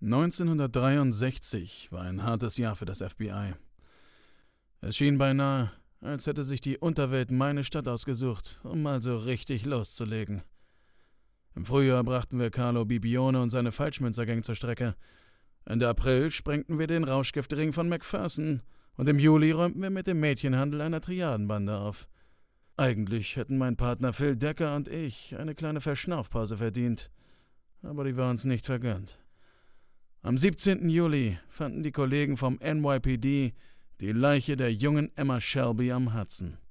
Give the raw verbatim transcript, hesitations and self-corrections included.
neunzehnhundertdreiundsechzig war ein hartes Jahr für das F B I. Es schien beinahe, als hätte sich die Unterwelt meine Stadt ausgesucht, um mal so richtig loszulegen. Im Frühjahr brachten wir Carlo Bibione und seine Falschmünzergang zur Strecke. Ende April sprengten wir den Rauschgiftring von McPherson und im Juli räumten wir mit dem Mädchenhandel einer Triadenbande auf. Eigentlich hätten mein Partner Phil Decker und ich eine kleine Verschnaufpause verdient, aber die war uns nicht vergönnt. Am siebzehnten Juli fanden die Kollegen vom N Y P D die Leiche der jungen Emma Shelby am Hudson.